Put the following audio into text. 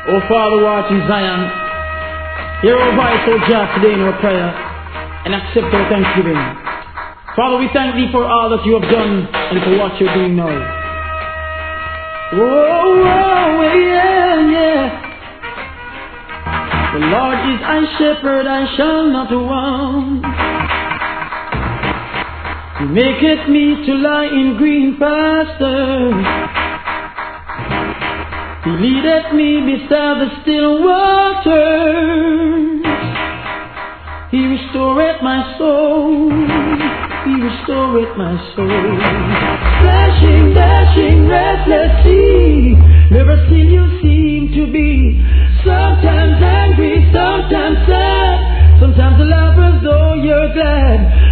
O Father, who art in Zion, hear our voice, O Jah, today in our prayer, and accept our thanksgiving. Father, we thank thee for all that you have done and for what you're doing now. Oh, yeah, yeah. The Lord is my shepherd, I shall not want. He maketh me to lie in green pastures. He leadeth me beside the still waters. He restoreth my soul. He restoreth my soul. Dashing, dashing, restless sea. Never still you seem to be. Sometimes angry, sometimes sad. Sometimes a laugh as though you're glad.